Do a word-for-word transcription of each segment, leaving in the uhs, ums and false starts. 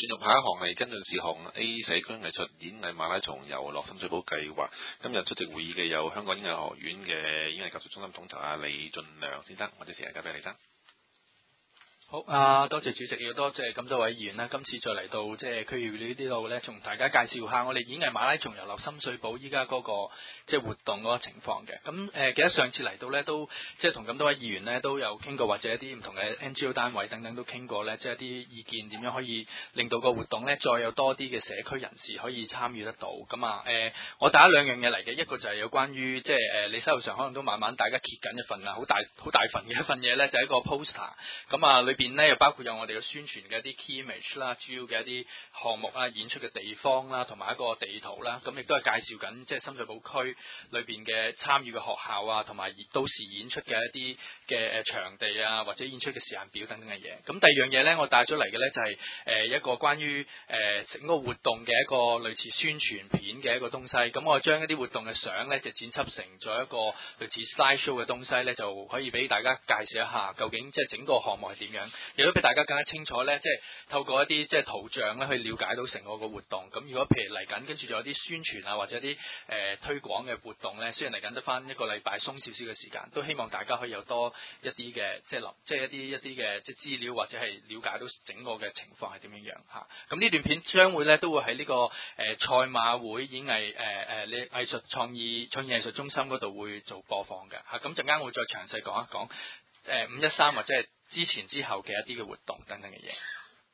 進入下一項係跟進事項 A 社區藝術演藝馬拉松遊樂深水埗計劃。今日出席會議嘅有香港演藝學院嘅演藝教學中心統籌啊李俊良先生，我哋時間交俾李生。 好啊，多謝主席，亦多謝咁多位議員啦。今次再嚟到即係區議會呢啲度咧，同大家介紹下我哋演藝馬拉松遊樂深水埗依家嗰個即係活動嗰個情況嘅。咁誒、呃，記得上次嚟到咧，都即係同咁多位議員咧都有傾過，或者一啲唔同嘅 N G O 單位等等都傾過咧，即係一啲意見點樣可以令到個活動咧再有多啲嘅社區人士可以參與得到。咁啊誒，我帶咗兩樣嘢嚟嘅，一個就係有關於即係誒，你手頭上可能都慢慢大家揭緊一份啊，好大好大份嘅一份嘢咧，就係、是、一個 poster。咁啊裏邊咧又包括有我哋嘅宣傳嘅一啲 key image 啦，主要嘅一啲項目啦、演出嘅地方啦，同埋一個地圖啦，咁亦都係介紹緊即係深水埗區裏邊嘅參與嘅學校啊，同埋到時演出嘅一啲嘅誒場地啊，或者演出嘅時間表等等嘅嘢。咁第二樣嘢咧，我帶咗嚟嘅咧就係誒一個關於誒整個活動嘅一個類似宣傳片嘅一個東西。咁我將一啲活動嘅相咧就剪輯成咗一個類似 slide show 嘅東西咧，就可以俾大家介紹一下究竟即係整個項目係點樣。亦都俾大家更加清楚咧，即係透過一啲即係圖像咧，去了解到成個個活動。咁如果譬如嚟緊，跟住仲有啲宣傳啊，或者啲誒、呃、推廣嘅活動咧，雖然嚟緊得翻一個禮拜，鬆少少嘅時間，都希望大家可以有多一啲嘅即係諗，即係一啲一啲嘅即係資料，或者係了解到整個嘅情況係點樣樣嚇。咁呢段片將會咧都會喺呢、這個誒賽、呃、馬會演藝誒誒呢藝術創意創意藝術中心嗰度會做播放嘅嚇。咁陣間會再詳細講一講誒五一三或者係之前之後嘅一啲嘅活動等等嘅嘢。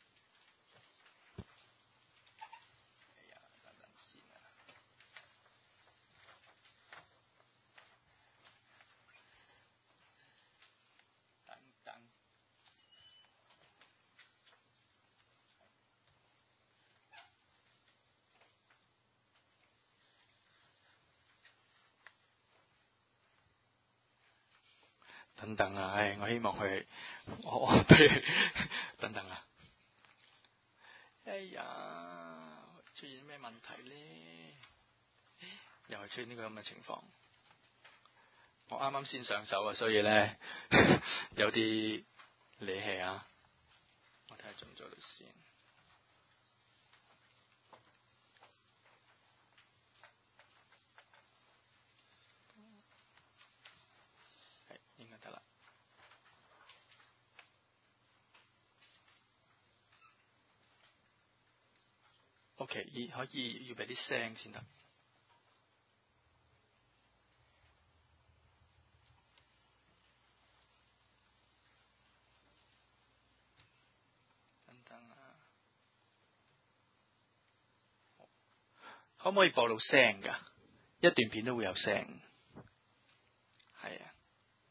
等等啊！唉，我希望佢，我我對等等啊！哎呀，出現咩問題咧？又係出現呢個咁嘅情況。我啱啱先上手啊，所以咧有啲理氣啊！我睇下做唔做到先。係應該得啦。OK，可以要俾啲聲先得。等等啊，可唔可以播到聲㗎？一段片都會有聲。係啊。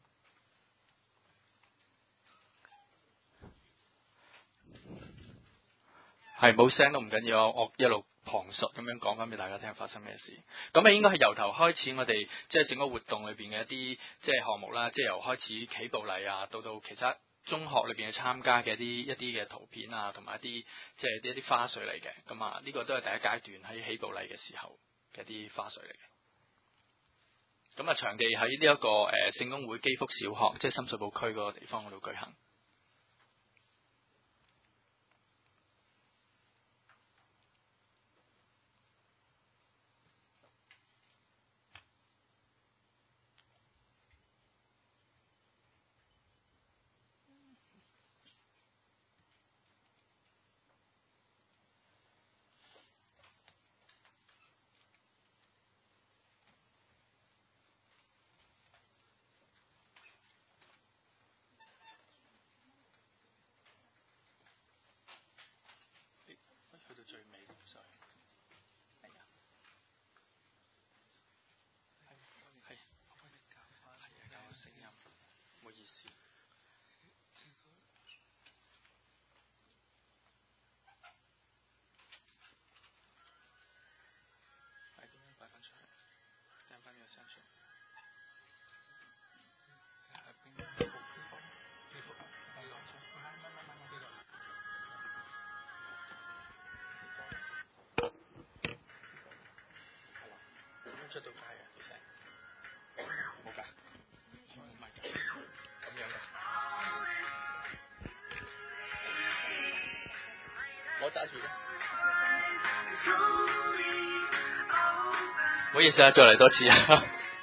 係冇聲都唔緊要，我一路旁述咁樣講翻俾大家聽發生咩事。咁啊應該係由頭開始，我哋即係整個活動裏邊嘅一啲即係項目啦，即係由開始起步禮啊，到到其他中學裏邊去參加嘅一啲一啲嘅圖片啊，同埋一啲即係一啲花絮嚟嘅。咁啊呢個都係第一階段喺起步禮嘅時候嘅一啲花絮嚟嘅。咁啊場地喺呢一個誒聖公會基福小學，即係深水埗區嗰個地方嗰度舉行。最尾咁衰，係啊，係係，可唔可以教翻？係啊，教個聲音，唔好意思。係點樣擺翻出去？掟翻呢個聲出嚟。係邊個？幾幅？幾幅啊？係攞出。唔係唔係唔係呢度。出到街啊！啲聲冇㗎，唔係㗎，咁樣嘅。我我揸住啦。唔好意思啊，再嚟多次啊。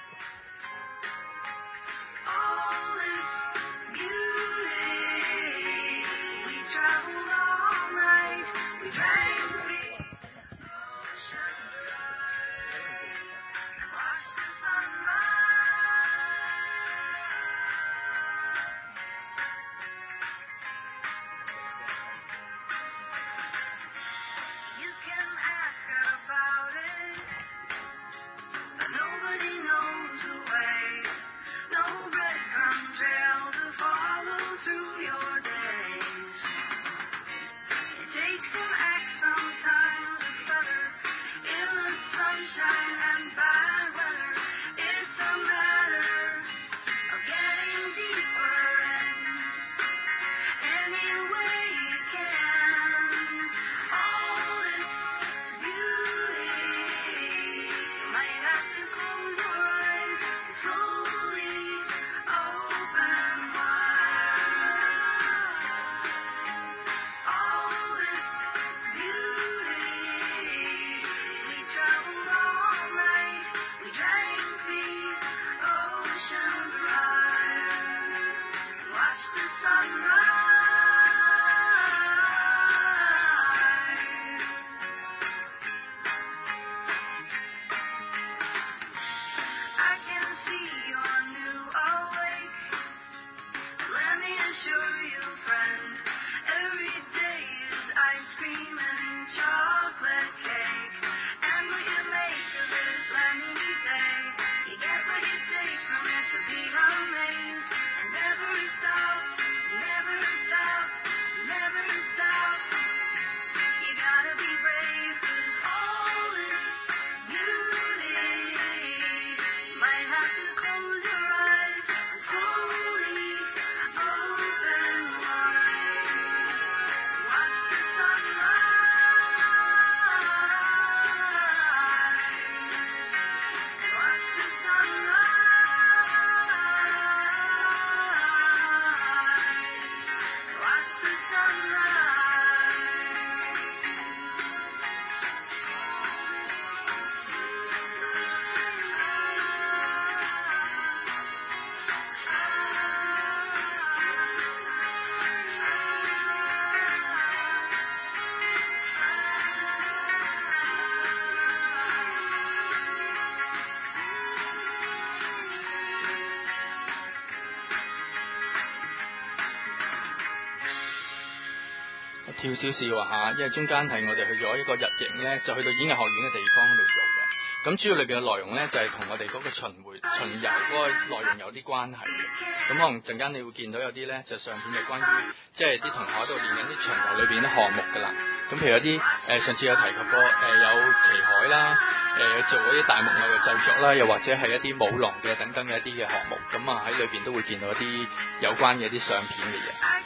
跳少少啊嚇，因為中間係我哋去咗一個日營咧，就去到演藝學院嘅地方嗰度做嘅。咁主要裏邊嘅內容咧，就係同我哋嗰個巡迴巡遊嗰個內容有啲關係嘅。咁可能陣間你會見到有啲咧，就相片係關於即係啲同學喺度練緊啲巡遊裏邊啲項目㗎啦。咁譬如有啲誒、呃、上次有提及過誒、呃、有旗海啦，誒、呃、做嗰啲大木偶嘅製作啦，又或者係一啲舞龍嘅等等嘅一啲嘅項目。咁啊喺裏邊都會見到一啲有關嘅一啲相片嘅嘢。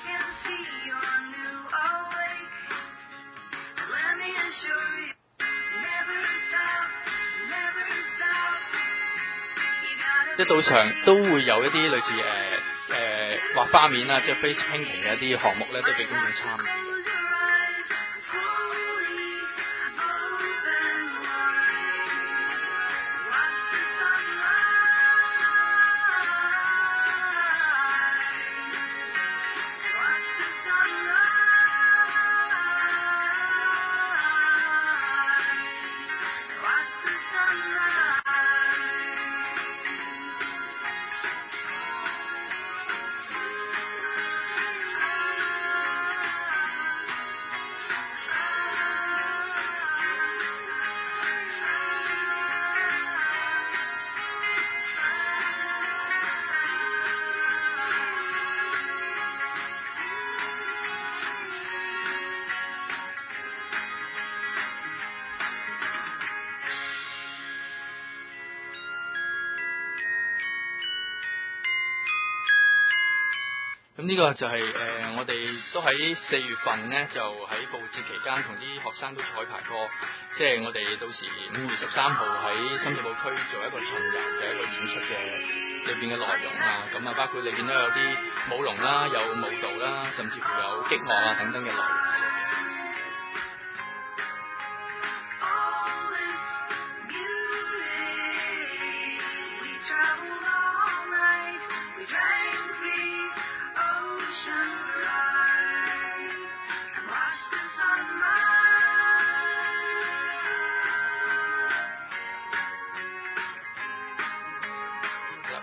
即到場都會有一啲類似誒誒、呃呃、畫花面啊，即係 face painting 嘅一啲項目咧，都俾公眾參與。咁呢個就係、是、誒、呃，我哋都喺四月份呢，就喺佈置期間同啲學生都彩排過，即係我哋到時五月十三號喺深水埗區做一個巡遊嘅一個演出嘅裏邊嘅內容啊，咁啊包括你見到有啲舞龍啦，有舞蹈啦，甚至乎有擊樂啊等等嘅內容喺裏邊。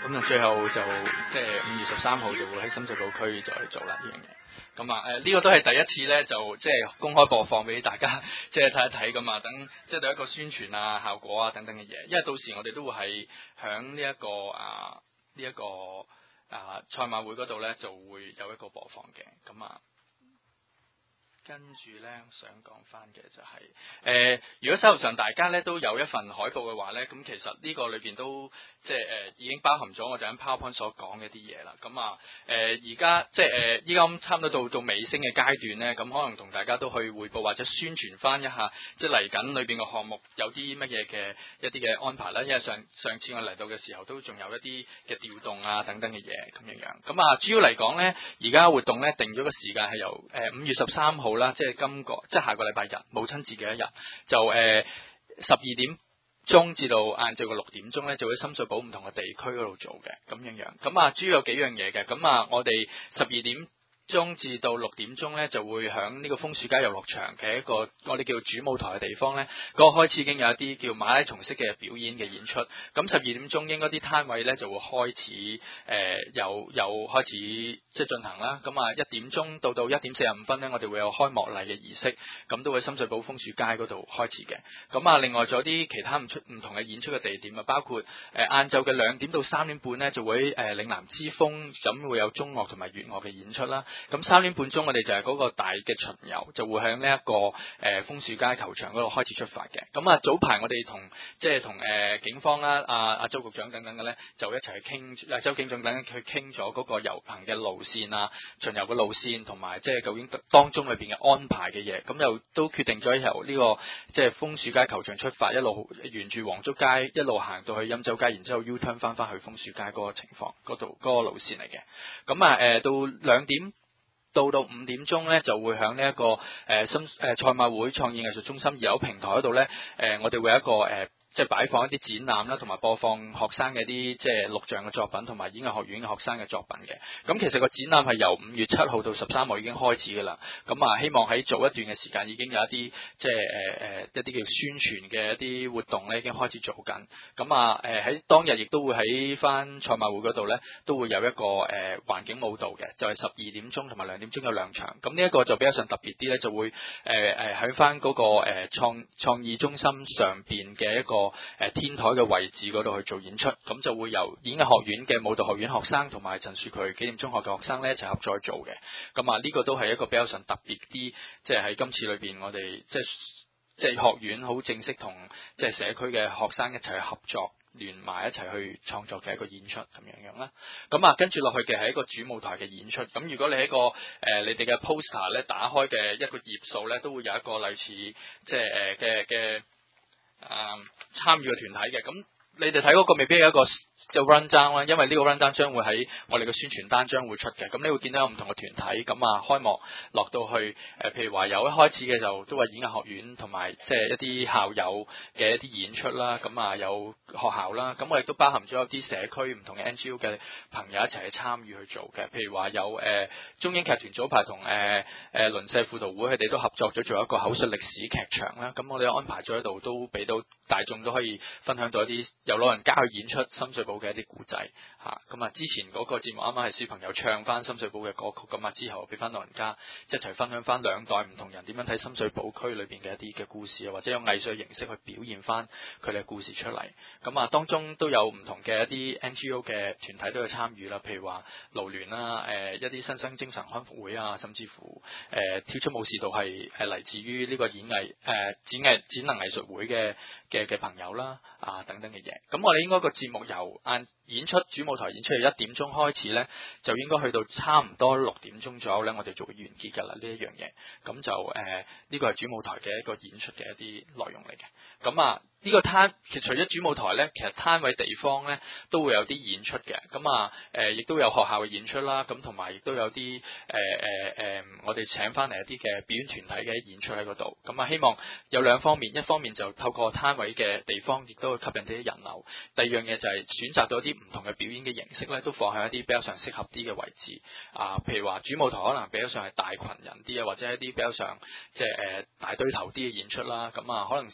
咁啊最後就即係五月十三號就會喺深水埗區就去做啦呢樣嘢。咁啊，誒、呃、呢、這個都係第一次咧，就即係公開播放俾大家即係睇一睇咁啊，等即係對一個宣傳啊、效果啊等等嘅嘢。因為到時我哋都會係響呢一個啊呢一、這個啊賽馬會嗰度咧，就會有一個播放嘅。咁啊，跟住咧想講翻嘅就係、是、誒、呃，如果手頭上大家咧都有一份海報嘅話咧，咁其實呢個裏邊都即係誒、呃、已經包含咗我哋喺 PowerPoint 所講嘅啲嘢啦。咁啊誒而家即係誒依家差唔多到到尾聲嘅階段咧，咁可能同大家都去彙報或者宣傳翻一下，即係嚟緊裏邊嘅項目有啲乜嘢嘅一啲嘅安排啦。因為上上次我嚟到嘅時候都仲有一啲嘅調動啊等等嘅嘢咁樣樣。咁啊主要嚟講咧，而家活動咧定咗個時間係由誒五月十三號啦，即係今個即係下個禮拜日母親節嘅一日，就誒十二點鐘至到晏晝嘅六點鐘咧，就喺深水埗唔同嘅地區嗰度做嘅咁樣樣。咁啊，主要有幾樣嘢嘅。咁啊，我哋十二點鐘至到六點鐘咧，就會響呢個楓樹街遊樂場嘅一個我哋叫主舞台嘅地方咧，嗰、那個開始已經有一啲叫馬拉松式嘅表演嘅演出。咁十二點鐘應該啲攤位咧就會開始誒、呃、有有開始即係進行啦。咁啊一點鐘到到一點四十五分咧，我哋會有開幕禮嘅儀式，咁都會深水埗楓樹街嗰度開始嘅。咁啊另外仲有啲其他唔出唔同嘅演出嘅地點啊，包括誒晏晝嘅兩點到三點半咧就會誒、呃、嶺南之風，咁會有中樂同埋粵樂嘅演出啦。咁三點半鐘我哋就係嗰個大嘅巡遊，就會喺呢一個誒楓樹街球場嗰度開始出發嘅。咁啊早排我哋同即係同誒警方啦、阿、啊、阿周局長等等嘅咧，就一齊去傾，啊周警長等等去傾咗嗰個遊行嘅路線啊、巡遊嘅路線同埋即係究竟當中裏邊嘅安排嘅嘢。咁又都決定咗由呢個即係楓樹街球場出發，一路沿住黃竹街一路行到去欽州街，然之後 U turn 翻翻去楓樹街嗰個情況嗰度嗰個路線嚟嘅。咁啊誒到兩點。到到五點鐘咧，就會喺呢一個誒新誒賽馬會創意藝術中心二樓平台嗰度咧，誒、呃、我哋會有一個誒。呃即係擺放一啲展覽啦，同埋播放學生嘅啲即係錄像嘅作品，同埋演藝學院嘅學生嘅作品嘅。咁其實個展覽係由五月七號到十三號已經開始㗎啦。咁啊，希望喺早一段嘅時間已經有一啲即係誒誒一啲叫宣傳嘅一啲活動咧，已經開始做緊。咁啊誒喺當日亦都會喺翻賽馬會嗰度咧，都會有一個誒、呃、環境舞蹈嘅，就係十二點鐘同埋兩點鐘有兩場。咁呢一個就比較上特別啲咧，就會誒誒喺翻嗰個誒、呃、創創意中心上邊嘅一個。誒天台嘅位置嗰度去做演出，咁就會由演藝學院嘅舞蹈學院學生同埋陳樹渠紀念中學嘅學生咧一齊合作去做嘅。咁啊，呢個都係一個比較上特別啲，即係喺今次裏邊我哋即係即係學院好正式同即係社區嘅學生一齊去合作，聯埋一齊去創作嘅一個演出咁樣樣啦。咁啊，跟住落去嘅係一個主舞台嘅演出。咁如果你喺個誒、呃、你哋嘅 poster 咧打開嘅一個頁數咧，都會有一個類似即係誒嘅嘅。誒、嗯、參與嘅團體嘅，咁你哋睇嗰個未必有一個就 run down 啦，因為呢個 run down 將會喺我哋嘅宣傳單將會出嘅，咁你會見到有唔同嘅團體，咁啊開幕落到去誒、呃，譬如話有一開始嘅就都係演藝學院同埋即係一啲校友嘅一啲演出啦，咁啊有學校啦，咁我哋都包含咗一啲社區唔同嘅 N G O 嘅朋友一齊去參與去做嘅，譬如話有誒、呃、中英劇團早排同誒誒鄰舍輔導會佢哋都合作咗做一個口述歷史劇場啦，咁我哋安排咗喺度都俾到大眾都可以分享到一啲由老人家去演出深水埗嘅一啲故仔嚇，咁啊之前嗰個節目啱啱係小朋友唱翻深水埗嘅歌曲，咁啊之後俾翻老人家一齊分享翻兩代唔同人點樣睇深水埗區裏邊嘅一啲嘅故事啊，或者用藝術嘅形式去表現翻佢哋嘅故事出嚟。咁啊當中都有唔同嘅一啲 N G O 嘅團體都有參與啦，譬如話勞聯啦、誒、呃、一啲新生精神康復會啊，甚至乎誒、呃、跳出武士道係係嚟自於呢個演藝誒、呃、展藝展能藝術會嘅嘅嘅朋友啦啊等等嘅嘢。咁我哋應該個節目由晏演出主舞台演出由一點鐘開始咧，就應該去到差唔多六點鐘左右咧，我哋就會完結㗎啦呢一樣嘢。咁就誒呢、呃這個係主舞台嘅一個演出嘅一啲內容嚟嘅。咁啊呢、這個攤其實除咗主舞台咧，其實攤位地方咧都會有啲演出嘅。咁啊誒亦都有學校嘅演出啦，咁同埋亦都有啲誒誒誒我哋請翻嚟一啲嘅表演團體嘅演出喺嗰度。咁啊希望有兩方面，一方面就透過攤位嘅地方，亦都會吸引啲人流。第二樣嘢就係選擇到啲唔同嘅表演嘅形式咧，都放喺一啲比較上適合啲嘅位置啊。譬如話主舞台可能比較上係大群人啲啊，或者一啲比較上即係誒大堆頭啲嘅演出啦。咁啊可能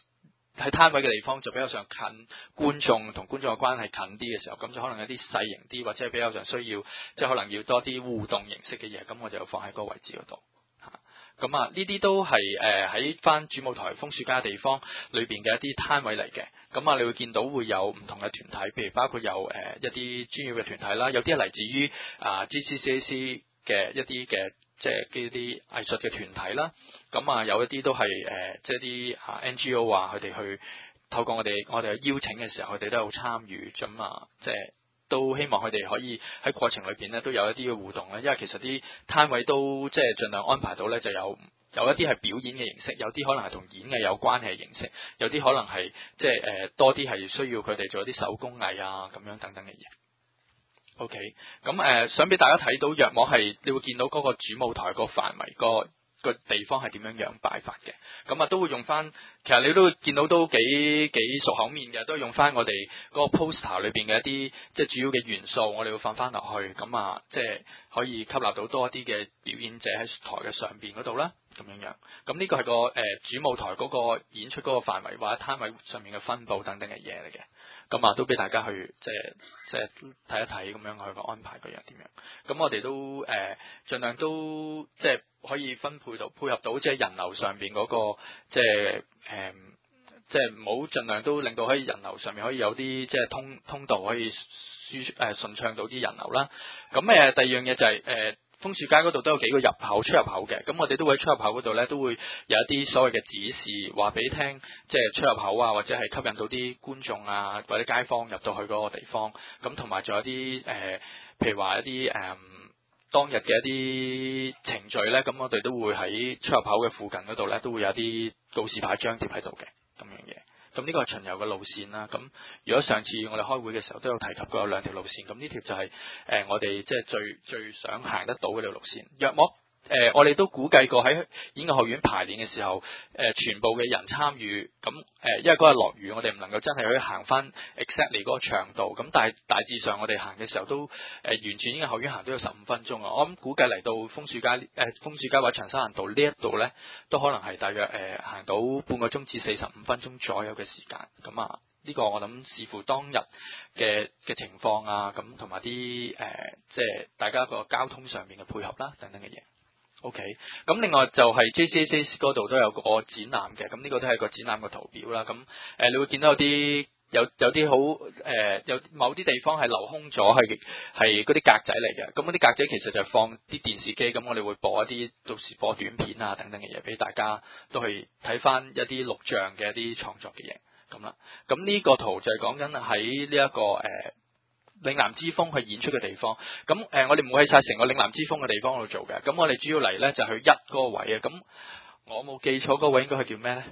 喺攤位嘅地方就比較上近觀眾，同觀眾嘅關係近啲嘅時候，咁就可能有啲細型啲或者係比較上需要，即係可能要多啲互動形式嘅嘢，咁我就放喺嗰個位置嗰度嚇。咁啊，呢啲都係誒喺翻主舞台楓樹街嘅地方裏邊嘅一啲攤位嚟嘅。咁啊，你會見到會有唔同嘅團體，譬如包括有誒、呃、一啲專業嘅團體啦，有啲係嚟自於啊 G C C A C 嘅一啲嘅即係呢啲藝術嘅團體啦。咁啊，有一啲都係誒、呃、即係啲啊 N G O 啊，佢哋去透過我哋我哋嘅邀請嘅時候，佢哋都有參與咁啊，即係。都希望佢哋可以喺過程裏邊咧都有一啲嘅互動咧，因為其實啲攤位都即係盡量安排到咧，就有有一啲係表演嘅形式，有啲可能係同演藝有關係嘅形式，有啲可能係即係誒、呃、多啲係需要佢哋做一啲手工藝啊咁樣等等嘅嘢。OK，咁誒、呃、想俾大家睇到，約莫係你會見到嗰個主舞台個範圍個。個地方係點樣樣擺法嘅，咁啊都會用翻，其實你都會見到都幾幾熟口面嘅，都係用翻我哋嗰個 poster 裏邊嘅一啲即係主要嘅元素，我哋會放翻落去，咁啊即係可以吸納到多啲嘅表演者喺台嘅上邊嗰度啦，咁樣樣，咁呢個係個誒、呃、主舞台嗰個演出嗰個範圍或者攤位上面嘅分佈等等嘅嘢嚟嘅。咁啊，都俾大家去即係即係睇一睇咁樣去個安排個樣點樣。咁我哋都誒、呃、盡量都即係可以分配到配合到即係人流上邊嗰、那個即係誒、呃、即係唔好盡量都令到喺人流上面可以有啲即係通通道可以舒誒順暢到啲人流啦。咁誒、呃、第二樣嘢就係、是、誒。呃楓樹街嗰度都有幾個入口、出入口嘅，咁我哋都會喺出入口嗰度咧，都會有一啲所謂嘅指示，話俾你聽，即係出入口啊，或者係吸引到啲觀眾啊，或者街坊入到去嗰個地方，咁同埋仲有啲誒、呃，譬如話一啲誒、呃、當日嘅一啲程序咧，咁我哋都會喺出入口嘅附近嗰度咧，都會有啲告示牌張貼喺度嘅，咁樣嘢。咁呢個係巡遊嘅路線啦。咁如果上次我哋開會嘅時候都有提及過有兩條路線，咁呢條就係、是、誒、呃、我哋即係最最想行得到嗰條路線。約莫誒、呃、我哋都估計過喺演藝學院排練嘅時候，誒、呃、全部嘅人參與，咁誒、呃、因為嗰日落雨，我哋唔能夠真係可以行翻 exactly 嗰個長度。咁但係大致上我哋行嘅時候都誒、呃、完全演藝學院行都有十五分鐘啊。我諗估計嚟到楓樹街誒楓樹街或者長沙灣道呢一度咧，都可能係大約誒、呃、行到半個鐘至四十五分鐘左右嘅時間。咁啊呢個我諗視乎當日嘅嘅情況啊，咁同埋啲誒即係大家個交通上面嘅配合啦，等等嘅嘢。OK，咁另外就係 J C A C 嗰度都有個展覽嘅，咁呢個都係個展覽嘅圖表啦。咁誒、呃，你會見到有啲有有啲好誒，有某啲地方係留空咗，係係嗰啲格仔嚟嘅。咁嗰啲格仔其實就係放啲電視機，咁我哋會播一啲到時播短片啊等等嘅嘢俾大家都去睇翻一啲錄像嘅一啲創作嘅嘢咁啦。咁呢個圖就係講緊喺呢一個誒。呃嶺南之風去演出嘅地方，咁誒、呃、我哋唔會喺晒成個嶺南之風嘅地方度做嘅，咁我哋主要嚟咧就去一嗰個位啊，咁我冇記錯嗰個位應該係叫咩咧？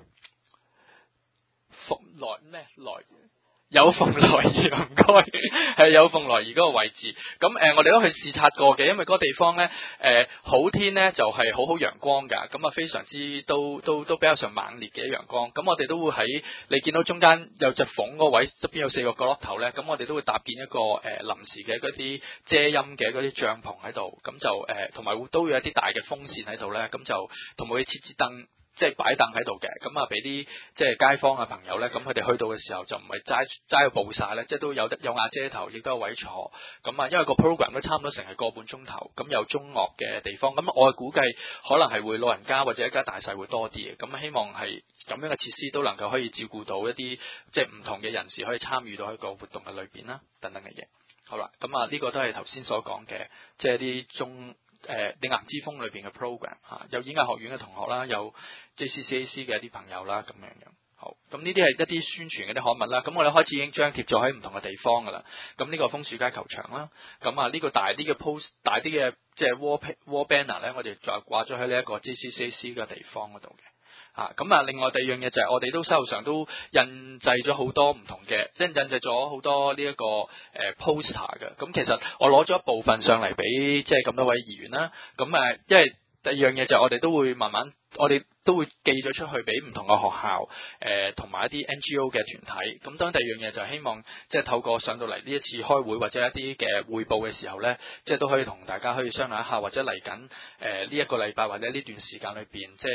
鳳來咩來？有鳳來儀唔該，係有鳳來儀嗰個位置。咁誒、呃，我哋都去視察過嘅，因為嗰個地方咧，誒、呃、好天咧就係、是、好好陽光㗎，咁啊非常之都都都比較上猛烈嘅陽光。咁我哋都會喺你見到中間有隻鳳嗰位側邊有四個角落頭咧，咁我哋都會搭建一個誒、呃、臨時嘅嗰啲遮陰嘅嗰啲帳篷喺度，咁就誒同埋都會有一啲大嘅風扇喺度咧，咁就同埋會設置燈。即係擺凳喺度嘅，咁啊俾啲即係街坊嘅朋友咧，咁佢哋去到嘅時候就唔係齋齋去報晒咧，即係都有得有瓦遮頭，亦都有位坐。咁啊，因為個 program 都差唔多成係個半鐘頭，咁有中樂嘅地方，咁我估計可能係會老人家或者一家大細會多啲嘅。咁希望係咁樣嘅設施都能夠可以照顧到一啲即係唔同嘅人士可以參與到喺個活動嘅裏邊啦，等等嘅嘢。好啦，咁啊呢個都係頭先所講嘅，即係啲中。誒嶺南之風裏邊嘅 program 嚇，有演藝學院嘅同學啦，有 J C C A C 嘅一啲朋友啦，咁樣樣。好，咁呢啲係一啲宣傳嘅啲刊物啦。咁我哋開始已經張貼咗喺唔同嘅地方噶啦。咁呢個楓樹街球場啦，咁啊呢個大啲嘅 post 大啲嘅即係 wall wall banner 咧，我哋就掛咗喺呢一個 J C C A C 嘅地方嗰度嘅。啊，咁啊，另外第二樣嘢就係我哋都手頭上都印製咗好多唔同嘅，即係印製咗好多呢、這、一個誒、呃、poster 嘅。咁其實我攞咗一部分上嚟俾即係咁多位議員啦。咁誒，因為第二樣嘢就係我哋都會慢慢，我哋都會寄咗出去俾唔同嘅學校，誒同埋一啲 N G O 嘅團體。咁當然第二樣嘢就係希望即係透過上到嚟呢一次開會或者一啲嘅彙報嘅時候咧，即係都可以同大家可以商量一下，或者嚟緊誒呢一個禮拜或者呢段時間裏邊即係。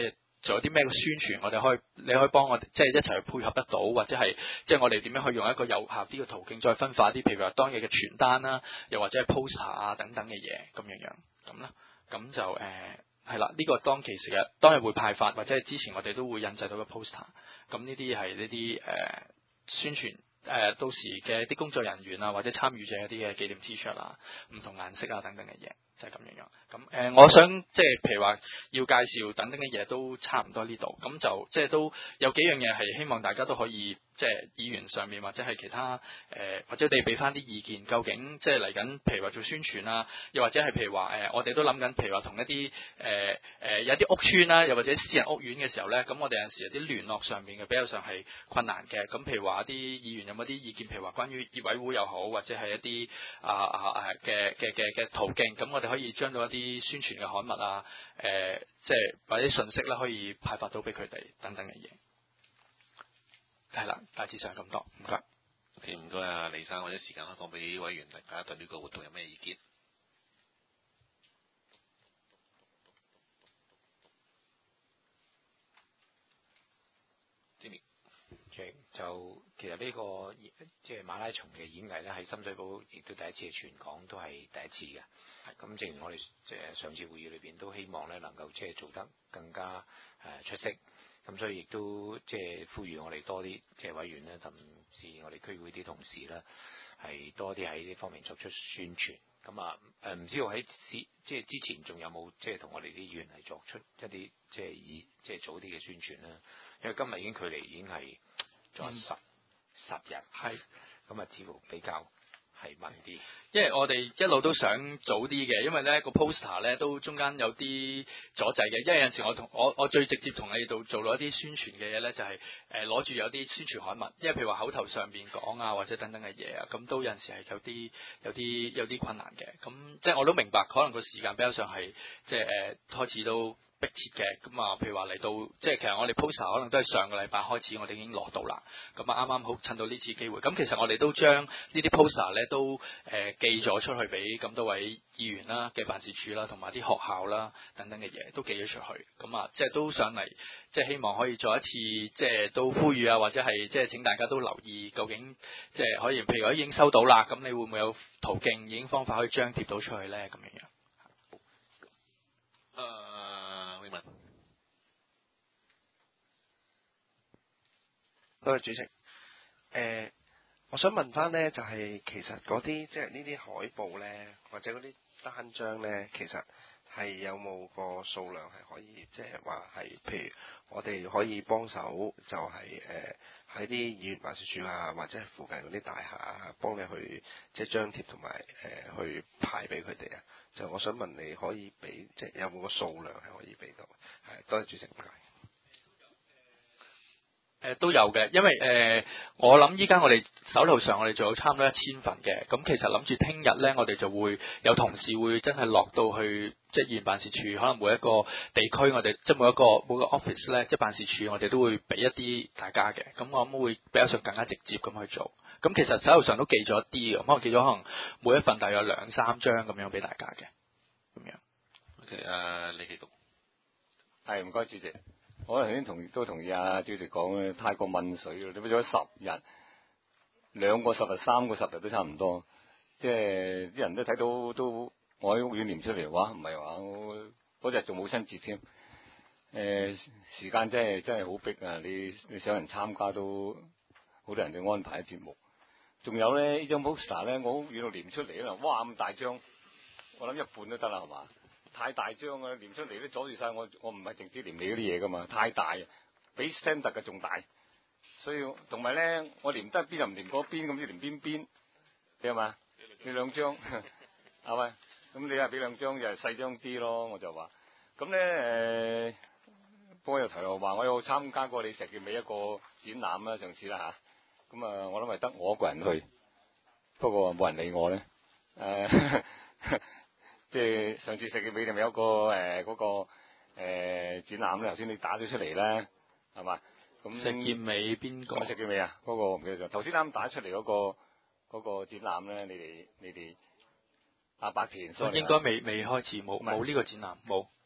做啲咩嘅宣傳，我哋可以你可以幫我哋即係一齊去配合得到，或者係即係我哋點樣去用一個有效啲嘅途徑再分化啲，譬如話當日嘅傳單啦，又或者係 poster 啊等等嘅嘢咁樣樣咁啦，咁就誒係啦，呢個當其時嘅當日會派發，或者係之前我哋都會印製到嘅 poster，咁呢啲係呢啲誒宣傳。誒、呃、到時嘅啲工作人員啊，或者參與者一啲嘅紀念 T-shirt 啊，唔同顏色啊等等嘅嘢，就係、是、咁樣樣。咁誒、呃，我想即係譬如話要介紹等等嘅嘢都差唔多呢度，咁就即係都有幾樣嘢係希望大家都可以即係議員上面或者係其他誒、呃，或者你俾翻啲意見，究竟即係嚟緊，譬如話做宣傳啊，又或者係譬如話誒、呃，我哋都諗緊，譬如話同一啲誒誒有啲屋邨啦，又或者私人屋苑嘅時候咧，咁我哋有陣時有啲聯絡上面嘅比較上係困難嘅，咁譬如話一啲議員有冇啲意見，譬如話關於業委會又好，或者係一啲啊啊誒嘅嘅嘅嘅途徑，咁我哋可以將到一啲宣傳嘅刊物啊，誒、呃、即係或者信息啦，可以派發到俾佢哋等等嘅嘢。係啦，大致上咁多，唔該。 OK，唔該啊，李生，或者時間開放俾委員，大家對呢個活動有咩意見？ 就其實呢、這個即係馬拉松嘅演藝咧，喺深水埗亦都第一次，全港都係第一次嘅。咁正如我哋即係上次會議裏邊都希望咧，能夠即係做得更加誒出色。咁所以亦都即係呼籲我哋多啲即係委員咧，甚至我哋區會啲同事啦，係多啲喺呢方面作出宣傳。咁啊誒，唔知道喺即係之前仲有冇即係同我哋啲議員係作出一啲即係以即係早啲嘅宣傳啦。因為今日已經距離已經係仲有十、嗯、十日，係咁啊，似乎比較係慢啲。 因為我哋一路都想早啲嘅，因為咧個 poster 咧都中間有啲阻滯嘅。因為有陣時我同我我最直接同你度做咗一啲宣傳嘅嘢咧，就係誒攞住有啲宣傳刊物，因為譬如話口頭上邊講啊，或者等等嘅嘢啊，咁都有陣時係有啲有啲有啲困難嘅。咁即係我都明白，可能個時間比較上係即係誒、呃、開始都迫切嘅。咁啊，譬如話嚟到即係其實我哋 poster 可能都係上個禮拜開始，我哋已經落到啦。咁啊，啱啱好趁到呢次機會。咁其實我哋都將呢啲 poster 咧都誒、呃、寄咗出去俾咁多位議員啦嘅辦事處啦，同埋啲學校啦等等嘅嘢都寄咗出去。咁啊，即係都上嚟，即係希望可以再一次即係都呼籲啊，或者係即係請大家都留意，究竟即係可以譬如話已經收到啦，咁你會唔會有途徑、已經方法可以張貼到出去咧？咁樣樣。 多謝主席。誒、呃，我想問翻呢，就係、是、其實嗰啲即係呢啲海報呢，或者嗰啲單張呢，其實係有冇個數量係可以，即係話係，譬如我哋可以幫手，就係誒喺啲議員辦事處啊，或者係附近嗰啲大廈啊，幫你去即係張貼同埋誒去派俾佢哋啊。就我想問你可以俾，即係有冇個數量係可以俾到？係，多謝主席，唔該。 誒都有嘅，因為誒、呃、我諗依家我哋手頭上我哋仲有差唔多一千份嘅，咁其實諗住聽日咧，我哋就會有同事會真係落到去即係議員辦事處，可能每一個地區我哋即係每一個每個 office 咧，即係辦事處我哋都會俾一啲大家嘅，咁我諗會比較上更加直接咁去做。咁其實手頭上都寄咗一啲嘅，可能寄咗可能每一份大約兩三張咁樣俾大家嘅，咁樣。 OK，誒、uh, 李繼讀， 係唔該主席。我頭先同都同意阿主席講咧，太過問水咯。你俾咗十日，兩個十日，三個十日都差唔多。即係啲人都睇到都，我喺屋苑念出嚟話唔係話嗰日仲冇親節添。誒、呃，時間真係真係好逼啊！你你想人參加都好多人哋安排嘅節目。仲有咧呢張 poster 咧，我屋苑度念出嚟啦，哇咁大張，我諗一半都得啦，係嘛？太大張啊！黏出嚟都阻住晒我，我唔係淨止黏你嗰啲嘢噶嘛，太大，比 standard 嘅仲大，所以同埋咧，我黏得邊又唔黏嗰邊，咁要黏邊邊，你係嘛？你兩張，係咪？咁你啊俾兩張就係細張啲咯，我就話，咁咧誒，不過又提我話，我有參加過你石硤尾一個展覽啦，上次啦吓，咁啊，我諗係得我一個人去，不過冇人理我咧，誒、呃。即係上次石硤尾咪有個誒嗰、呃那個誒、呃、展覽咧，頭先你打咗出嚟咧，係嘛？咁石硤尾邊個？ 石硤尾啊，嗰、那個唔記得咗。頭先啱打出嚟嗰、那個那個展覽咧，你哋你哋阿白田， 應該未未開始，冇冇呢個展覽，冇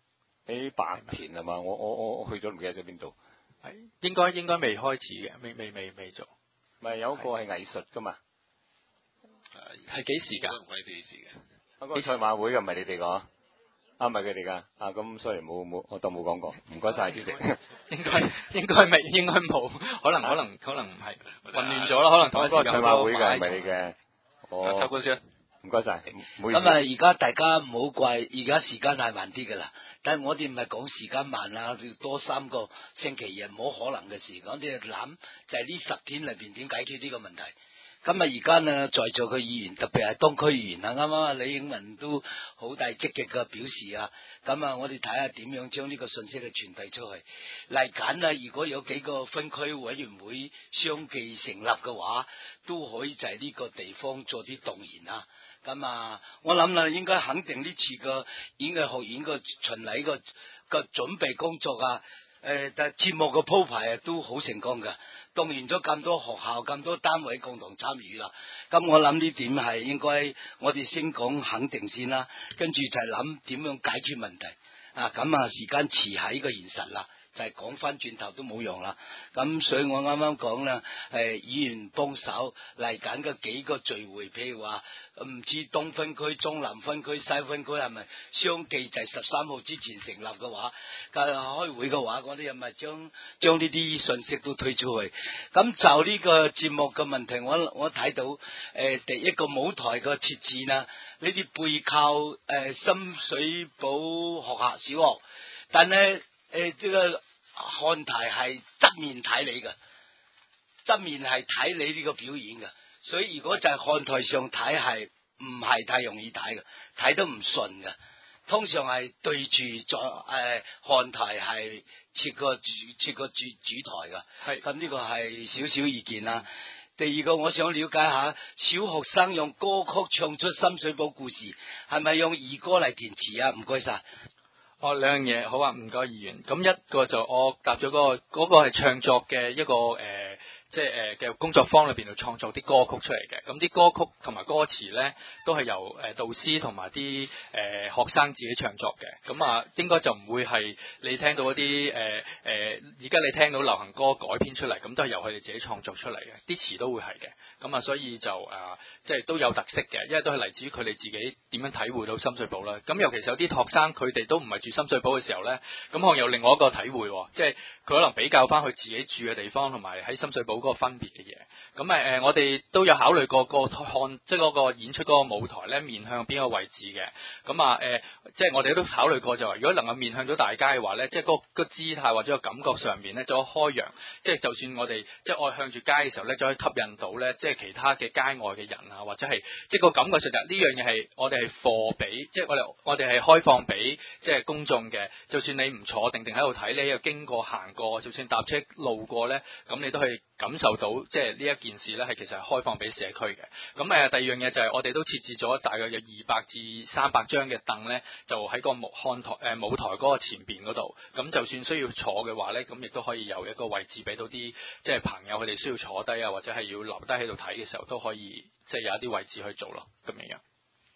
喺白田係嘛？我我我去咗唔記得咗邊度。 係應該應該未開始嘅，未未未未做。 咪有一個係藝術㗎嘛？ 係幾時㗎？ 唔係幾時嘅？ 嗰個賽馬會嘅唔係你哋講，啊唔係佢哋㗎。啊咁 sorry 冇冇，我當冇講過。唔該晒主席。 應該應該未應該冇，可能可能可能唔係混亂咗啦，可能同一時間賽馬會嘅唔係你嘅。哦。 插官先。 唔該晒。 咁啊，而家大家唔好怪，而家時間係慢啲㗎啦。但係我哋唔係講時間慢啊，要多三個星期日冇可能嘅事。我哋諗就係呢十天裏邊點解決呢個問題。咁啊，而家呢，在座嘅議員，特別係當區議員啊，啱啱啊李英文都好大積極嘅表示啊。咁啊，我哋睇下點樣將呢個信息嘅傳遞出去。嚟緊啊，如果有幾個分區委員會相繼成立嘅話，都可以就係呢個地方做啲動員啊。咁啊，我諗啦，應該肯定呢次個演藝學院個巡禮個個準備工作啊，誒、呃，但節目嘅鋪排啊都好成功㗎，動員咗咁多學校、咁多單位共同參與啦。咁我諗呢點係應該我哋先講肯定先啦，跟住就係諗點樣解決問題啊。咁啊，時間遲喺呢個現實啦。就係講翻轉頭都冇用啦，咁所以我啱啱講啦，誒議員幫手嚟緊嘅幾個聚會，譬如話唔知東分區、中南分區、西分區係咪相繼就係十三號之前成立嘅話，咁開會嘅話，我哋又咪將將呢啲信息都推出去。咁就呢個節目嘅問題，我我睇到誒、呃、第一個舞台嘅設置啦，呢啲背靠誒、呃、深水埗學校小學，但係誒呢個看台係側面睇你嘅，側面係睇你呢個表演嘅，所以如果就係看台上睇係唔係太容易睇嘅，睇得唔順嘅。通常係對住在誒看台係設個主設個主主台嘅，係咁呢個係少少意見啦。第二個我想了解下，小學生用歌曲唱出深水埗故事，係咪用兒歌嚟填詞啊？唔該晒。 哦，兩樣嘢好啊，唔該議員。咁一個就我答咗嗰個，嗰、嗰個係唱作嘅一個誒。呃即係誒嘅工作坊裏邊度創作啲歌曲出嚟嘅，咁啲歌曲同埋歌詞咧都係由誒導師同埋啲誒學生自己唱作嘅，咁啊應該就唔會係你聽到嗰啲誒誒而家你聽到流行歌改編出嚟，咁都係由佢哋自己創作出嚟嘅，啲詞都會係嘅，咁啊所以就誒、呃、即係都有特色嘅，因為都係嚟自於佢哋自己點樣體會到深水埗啦。咁尤其是有啲學生佢哋都唔係住深水埗嘅時候咧，咁可能有另外一個體會，即係佢可能比較翻佢自己住嘅地方同埋喺深水埗嗰個分別嘅嘢，咁誒誒，我哋都有考慮過個看，即係嗰個演出嗰個舞台咧，面向邊個位置嘅。咁啊誒，即係我哋都考慮過就話，如果能夠面向咗大街嘅話咧，即係嗰個姿態或者個感覺上面咧，就可以開揚。即係就算我哋即係我向住街嘅時候咧，就可以吸引到咧，即係其他嘅街外嘅人啊，或者係即係個感覺上就呢樣嘢係我哋係貨俾，即係我哋我哋係開放俾即係公眾嘅。就算你唔坐定定喺度睇，你又經過行過，就算搭車路過咧，咁你都係感受到即係呢一件事咧，係其實係開放俾社區嘅。咁誒，第二樣嘢就係我哋都設置咗大約有二百至三百張嘅凳咧，就喺個舞看台誒舞台嗰個前邊嗰度。咁就算需要坐嘅話咧，咁亦都可以有一個位置俾到啲即係朋友，佢哋需要坐低啊，或者係要留低喺度睇嘅時候，都可以即係有一啲位置去做咯，咁樣樣。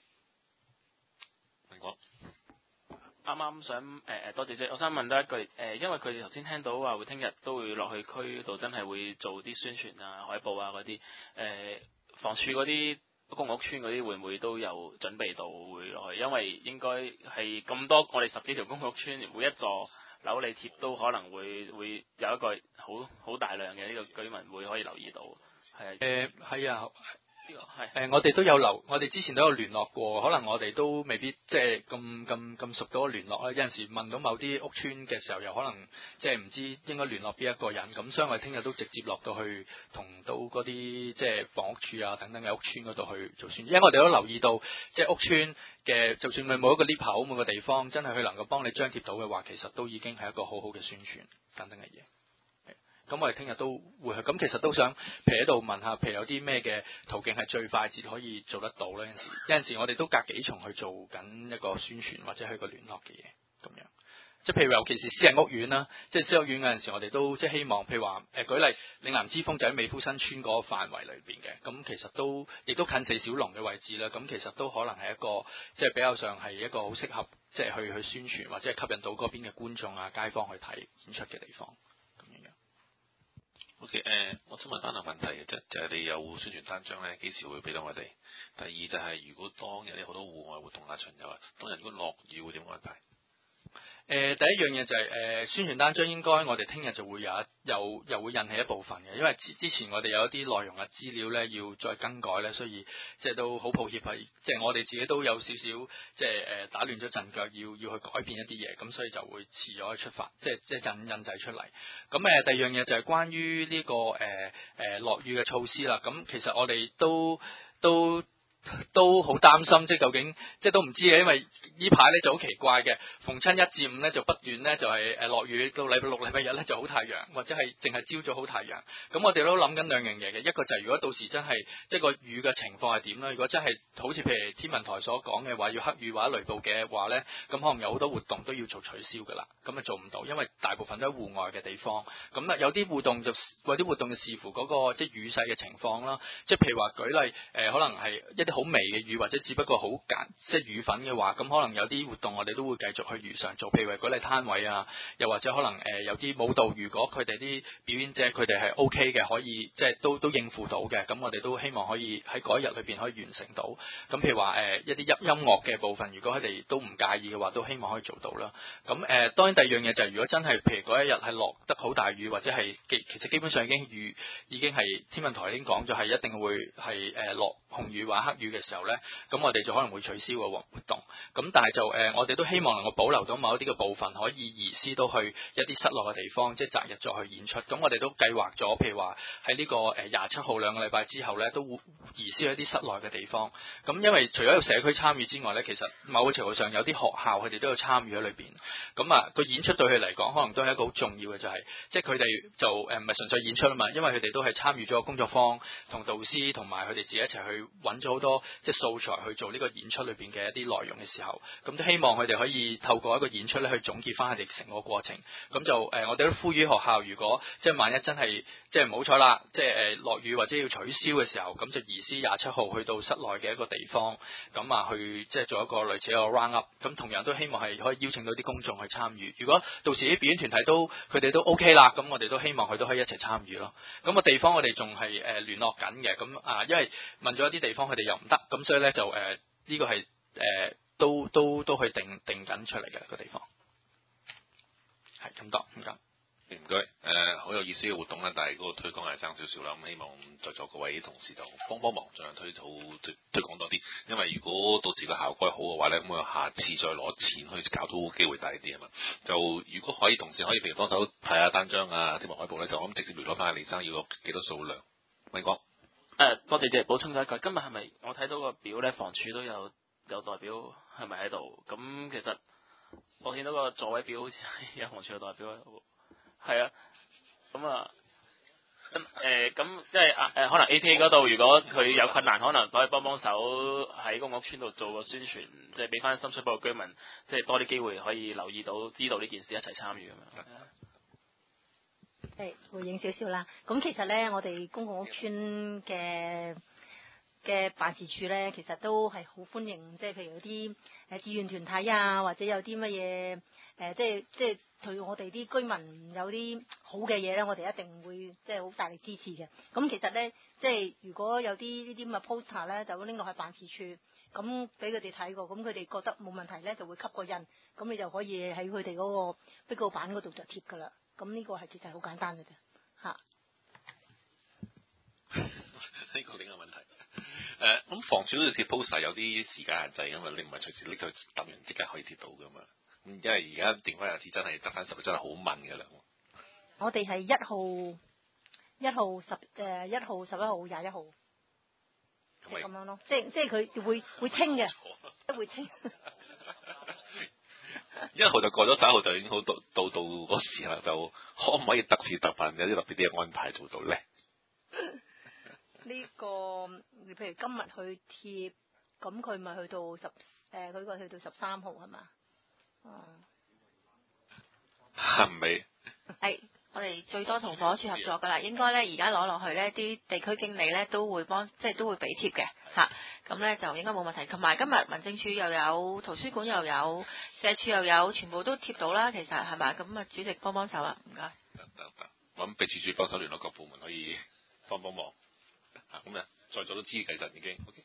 明哥。 啱啱想誒誒、呃、多謝姐，我想問多一句誒、呃，因為佢哋頭先聽到話會聽日都會落去區度，真係會做啲宣傳啊、海報啊嗰啲誒，房署嗰啲公屋村嗰啲會唔會都有準備到會落去？因為應該係咁多，我哋十幾條公屋村，每一座樓你貼都可能會會有一個好好大量嘅呢個居民會可以留意到，係誒係啊。 係誒、呃，我哋都有留，我哋之前都有聯絡過，可能我哋都未必即係咁咁咁熟到聯絡啦。有陣時問到某啲屋村嘅時候，又可能即係唔知應該聯絡邊一個人，咁所以我哋聽日都直接落到去同到嗰啲即係房屋處啊等等嘅屋村嗰度去做宣傳，因為我哋都留意到，即係屋村嘅，就算佢冇一個 lift 口，每個地方真係佢能夠幫你張貼到嘅話，其實都已經係一個好好嘅宣傳等等嘅嘢。咁我哋聽日都會去，咁其實都想，譬如喺度問下，譬如有啲咩嘅途徑係最快捷可以做得到咧？有陣時，有陣時我哋都隔幾重去做緊一個宣傳或者係一個聯絡嘅嘢，咁樣。即係譬如尤其是私人屋苑啦，即係私人屋苑嗰陣時，我哋都即係希望，譬如話誒舉例，嶺南之風就喺美孚新村嗰個範圍裏邊嘅，咁其實都亦都近四小龍嘅位置啦，咁其實都可能係一個即係比較上係一個好適合即係去去宣傳或者係吸引到嗰邊嘅觀眾啊、街坊去睇演出嘅地方咁樣樣。 O.K. 誒、呃，我想問翻個問題嘅啫，就係、是、你有宣傳單張咧，幾時會俾到我哋？第二就係如果當日有好多戶外活動啊、巡遊啊，當日如果落雨會點安排？ 誒、呃、第一樣嘢就係、是、誒、呃、宣傳單張應該我哋聽日就會有一又又會印起一部分嘅，因為之之前我哋有一啲內容嘅資料咧要再更改咧，所以即係都好抱歉係，即係我哋自己都有少少即係誒打亂咗陣腳，要要去改變一啲嘢，咁所以就會遲咗出發，即係即係印印製出嚟。咁誒、呃、第二樣嘢就係關於呢、這個誒誒落雨嘅措施啦。咁其實我哋都都。都好擔心，即係究竟，即係都唔知嘅，因為呢排咧就好奇怪嘅，逢親一至五咧就不斷咧就係誒落雨，到禮拜六、禮拜日咧就好太陽，或者係淨係朝早好太陽。咁我哋都諗緊兩樣嘢嘅，一個就係如果到時真係即係個雨嘅情況係點咧？如果真係好似譬如天文台所講嘅話，要黑雨或者雷暴嘅話咧，咁可能有好多活動都要做取消㗎啦，咁啊做唔到，因為大部分都喺戶外嘅地方。咁啊有啲活動就或者活動就視乎嗰、那個即係雨勢嘅情況啦，即係譬如話舉例誒、呃，可能係一啲好微嘅雨或者只不過好簡即係雨粉嘅話，咁可能有啲活動我哋都會繼續去如常做，譬如話舉例攤位啊，又或者可能誒、呃、有啲舞蹈，如果佢哋啲表演者佢哋係 O K 嘅，可以即係都都應付到嘅，咁我哋都希望可以喺嗰一日裏邊可以完成到。咁譬如話誒、呃、一啲音音樂嘅部分，如果佢哋都唔介意嘅話，都希望可以做到啦。咁誒、呃、當然第二樣嘢就係、是、如果真係譬如嗰一日係落得好大雨，或者係其實基本上已經雨已經係天文台已經講咗係一定會係誒落紅雨或黑雨嘅時候咧，咁我哋就可能會取消個活動。咁但係就誒、呃、我哋都希望能夠保留到某一啲嘅部分，可以移師到去一啲室內嘅地方，即係擇日再去演出。咁我哋都計劃咗，譬如話喺呢個誒廿七號兩個禮拜之後咧，都會移師去一啲室內嘅地方。咁因為除咗有社區參與之外咧，其實某個程度上有啲學校佢哋都有參與喺裏邊。咁啊個演出對佢嚟講，可能都係一個好重要嘅，就係、是、即係佢哋就誒唔係純粹演出啊嘛，因為佢哋都係參與咗工作坊，同導師同埋佢哋自己一齊去揾咗好多即係素材去做呢個演出裏邊嘅一啲內容嘅時候，咁都希望佢哋可以透過一個演出咧去總結翻佢哋成個過程。咁就誒、呃、我哋都呼籲學校，如果即係萬一真係即係唔好彩啦，即係誒落雨或者要取消嘅時候，咁就移師廿七號去到室內嘅一個地方，咁啊去即係做一個類似一個 round up。咁同樣都希望係可以邀請到啲公眾去參與。如果到時啲表演團體都佢哋都 OK 啦，咁我哋都希望佢都可以一齊參與咯。咁、個地方我哋仲係誒聯絡緊嘅，咁啊因為問咗一啲地方佢哋又唔得，咁所以咧就誒呢、呃呢個係誒、呃、都都都去定定緊出嚟嘅個地方。係咁多唔該。 唔該，誒好、呃、有意思嘅活動啦，但係嗰個推廣係爭少少啦，咁希望在座各位同事就幫幫忙，盡量推好推推廣多啲。因為如果到時個效果好嘅話咧，咁我下次再攞錢去搞到機會大啲啊嘛。就如果可以，同時可以譬如幫手派下單張啊、天文海報咧，就我諗直接聯絡翻阿李生要攞幾多數量。明哥，誒、 呃、多謝謝補充咗一句，今日係咪我睇到個表咧，房署都有有代表係咪喺度？咁其實我見到個座位表好似有房署嘅代表喺度。係啊，咁啊，咁誒咁即係啊誒，可能 A P A 嗰度，如果佢有困難，可能可以幫幫手喺公屋村度做個宣傳，即係俾翻深水埗嘅居民，即係多啲機會可以留意到、知道呢件事一齊參與咁樣。 係回應少少啦，咁其實咧，我哋公共屋村嘅嘅辦事處咧，其實都係好歡迎，即係譬如有啲誒志願團體啊，或者有啲乜嘢誒，即係即係對我哋啲居民有啲好嘅嘢咧，我哋一定會即係好大力支持嘅。咁其實咧，即係如果有啲呢啲咁嘅 poster 咧，就拎落去辦事處，咁俾佢哋睇過，咁佢哋覺得冇問題咧，就會吸個印，咁你就可以喺佢哋嗰個壁告板嗰度就貼噶啦。咁呢個係其實好簡單嘅啫，嚇。 呢個另一個問題。誒、呃，咁房署好似貼 poster 有啲時間限制㗎嘛，你唔係隨時拎佢揼完即刻可以貼到㗎嘛。因為而家電話日子真係得翻十，真係好問㗎啦。 我哋係一號、一號十誒一號、十一號、廿一號，即係咁樣咯。即係即係佢會會清嘅，即會清。 一號就過咗，十一號就已經好到到到嗰時啦，就可唔可以特事特辦有啲特別啲嘅安排做到咧？ 呢、這個你譬如今日去貼，咁佢咪去到十誒，佢、呃、個去到十三號係嘛？哦， 係咪？ 係，我哋最多同房署合作噶啦，應該咧而家攞落去咧，啲地區經理咧都會幫，即係都會俾貼嘅嚇。 咁咧就應該冇問題。同埋今日民政處又有圖書館又有社署又有，全部都貼到啦。其實係咪？咁啊，主席幫幫手啦，唔該。 得得得，我諗秘書處幫手聯絡各部門可以幫幫忙。啊，咁啊，在座都知其實已經 OK。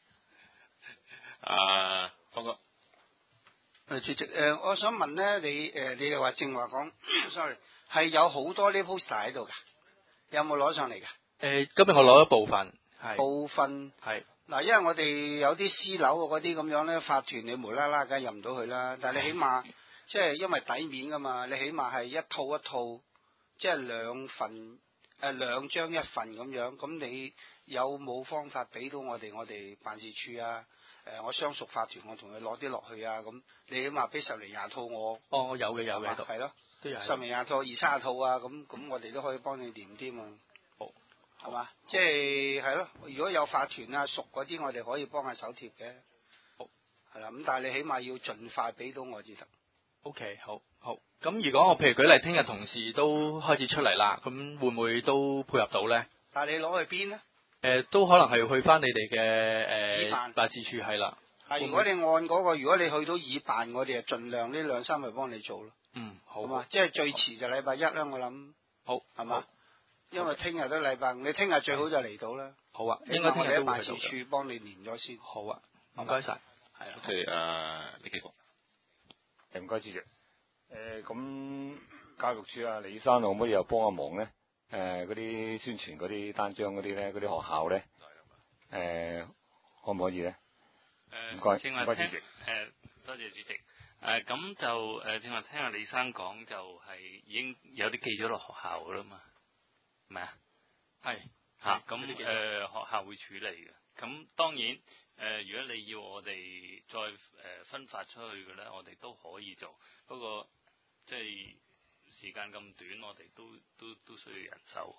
啊，方哥。 誒，主席，誒、呃，我想問咧，你誒、呃，你哋話正話講，sorry，係有好多呢 poster 喺度㗎，有冇攞上嚟㗎？誒、 呃，今日我攞一部分，係部分係嗱，因為我哋有啲私樓嗰啲咁樣咧，法團你無啦啦梗係入唔到去啦，但係你起碼即係因為底面㗎嘛，你起碼係一套一套，即係兩份誒兩張一份咁樣，咁你有冇方法俾到我哋我哋辦事處啊？誒，我相屬法團，我同佢攞啲落去啊，咁你起碼俾十零廿套我。 哦，有嘅有嘅喺度。係咯，都有。 十零廿套、二三十套啊，咁咁我哋都可以幫你掂添啊。 好， 係嘛？即係係咯，如果有法團啊、熟嗰啲，我哋可以幫下手貼嘅。 好。係啦，咁但係你起碼要盡快俾到我至得。 O K， 好，好。咁如果我譬如舉例，聽日同事都開始出嚟啦，咁會唔會都配合到咧？ 但係你攞去邊咧？ 誒、呃，都可能係去翻你哋嘅誒辦事處係啦。 係，如果你按嗰、那個，如果你去到議辦，我哋就盡量呢兩三日幫你做咯。 嗯，好嘛，即係最遲就禮拜一啦，我諗。 好， 係嘛？因為聽日都禮拜五，你聽日最好就嚟到啦。 好啊，應該聽日都會喺辦事處幫你連咗先。 好啊，唔該晒。 係啊。 即係誒，李繼福。 誒，唔該，主席。誒、呃，咁教育處啊，李生可唔可以又幫下忙咧？誒、呃，嗰啲宣傳嗰啲單張嗰啲咧，嗰啲學校咧，誒、呃，可唔可以咧？ 誒， 唔該， 正話聽誒，多謝主席。誒、呃，咁就誒，正話聽阿李生講，就係已經有啲寄咗落學校噶啦嘛，係咪啊？ 係嚇，咁誒、呃、學校會處理嘅。咁當然誒、呃，如果你要我哋再誒、呃、分發出去嘅咧，我哋都可以做。不過即係時間咁短，我哋都都都需要人手。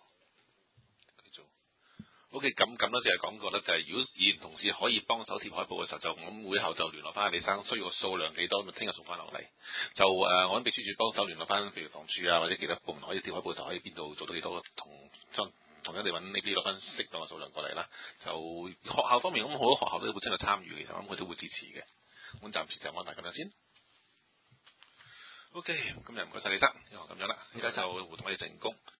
O K，咁咁多謝講過咧，就係、是、如果議員同事可以幫手貼海報嘅時候，就咁會後就聯絡翻李生，需要個數量幾多，咁聽日送翻落嚟。就誒、呃，我諗秘書處幫手聯絡翻，譬如房署啊或者其他部門可以貼海報，就可以邊度做到幾多，同將同樣地揾呢啲攞翻適當嘅數量過嚟啦。就學校方面，咁好多學校都會真係參與，其實咁佢都會支持嘅。咁暫時就安排咁樣先。O K，今日唔該晒李生，因為咁樣啦，而家就活動可以成功。